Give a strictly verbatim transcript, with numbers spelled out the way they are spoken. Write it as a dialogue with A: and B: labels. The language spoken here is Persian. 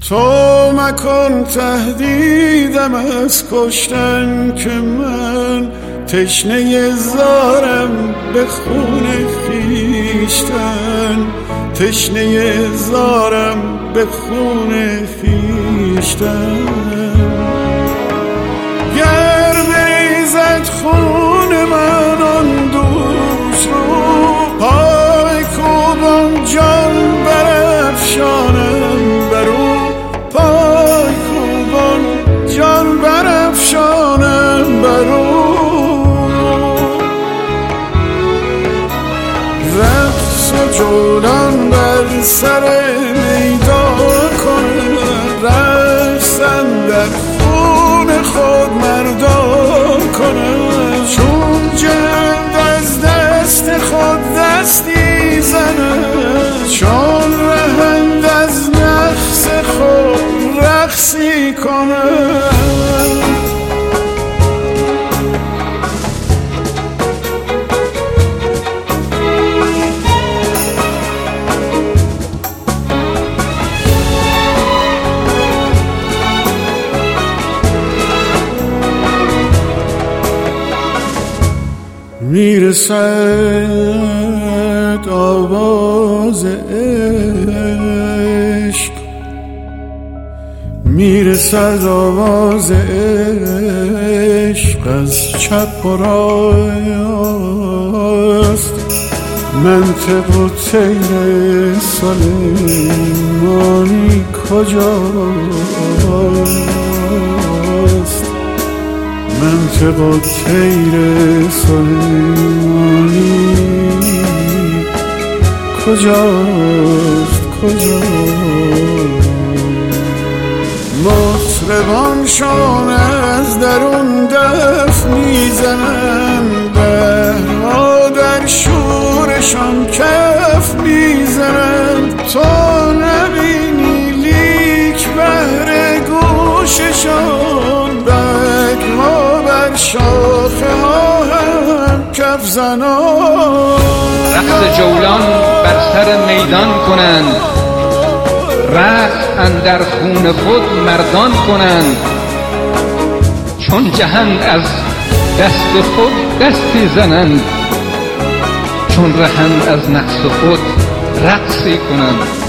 A: تو مکن تهدیدم از کشتن که من تشنه زارم به خون خویشتن، تشنه زارم به خون خویشتن. گر بریزد خون من آن دوست رو، پای کوبان جان برافشانم برو، پای کوبان جان برافشانم برو. رقص و جولان بر سر میدان کنم، رقصن در خون خود مردان کنم. چون جلد از دست خود دستی زنم، چون رهند از نقص خود رقصی کنم. میرسد آواز عشق، میرسد آواز عشق از چپ و راست. منطق و طیر سلیمانی کجاست؟ منطق و طیر سلیمانی کجاست کجاست؟ مطربانشان از درون دف میزنن، بهرها در شورشان کف میزنن. تو نبینی لیک بهر گوششان، بگها بر شاخه ها هم کف زنان.
B: رقص جولان بر سر میدان کنند، رقص اندر خون خود مردان کنند. چون جهند از دست خود دستی زنند، چون رهند از نقص خود رقصی کنند.